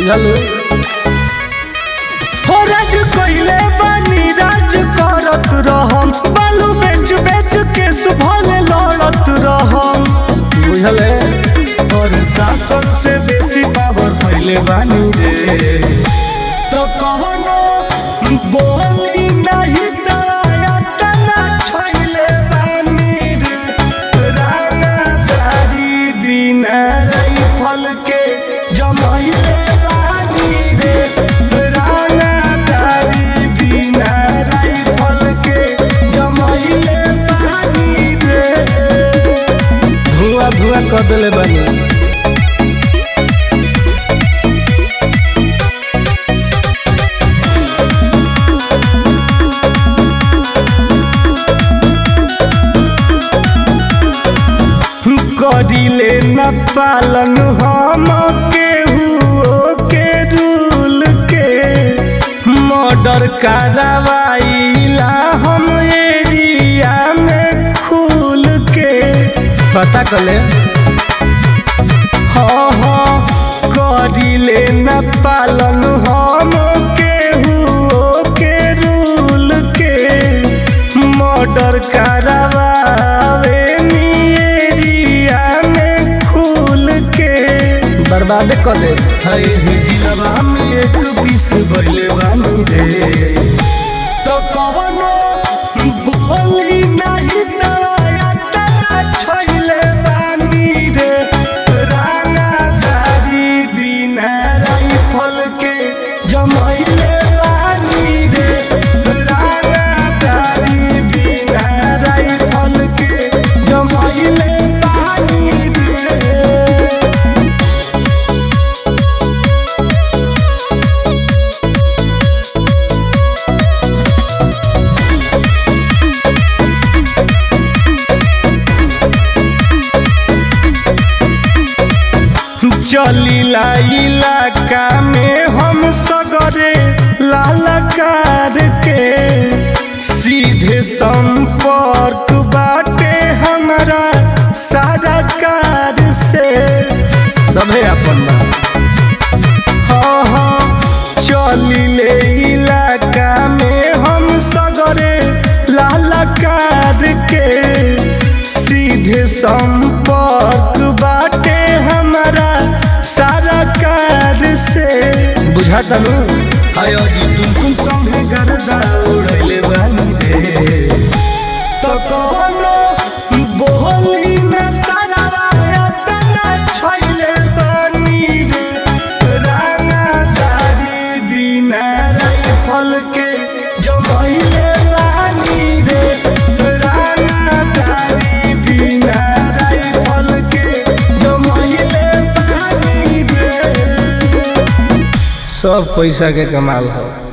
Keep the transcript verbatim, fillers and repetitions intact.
बुझलू हो राज कइले बानी राज करत रहम बालू बेच बेच के सुभले लड़त रहम बुझले और शासन से बेसी पावर पहले बानी रे तो कहोनो बोली नहीं तराया तना छोइले बानी रे राना जारी बिना राइफल के जमैले बानी रे राना जारी बिना राइफल के जमैले बानी रे धुआं धुआं कर देले बानी करिले न पालन हम केहू के रूल के मर्डर करवाइला हम एरिया में खुल के पता कले हाँ हाँ करिले न पालन हम केहू के रूल के मर्डर करवावे बर्बाद कर दे हाय जिलवा में एक पीस भइले बानी रे तो कवनो बोली नहीं तराया तना छोइले बानी रे राना जारी बिना राइफल के जमैले बानी रे राना जारी बिना राइफल के जमैले बानी रे चलीला इलाका में हम सगरे लालकार के सीधे संपर्क बाटे हमारा सारा कार से सभे अपन हाँ हाँ चलीले इलाका में हम सगरे लालकार के सीधे संपर्क बाटे हमारा सारा कार से बुझा तलू आयो जी तुम तुम संगे गर्दा उड़ैले बानी रे तो कहोनो बोली न सारा तना छोइले बानी रे राना जारी बिना राइफल के जमैले बानी रे राना जारी बिना राइफल के जमैले बानी रे सब पैसा के कमाल है।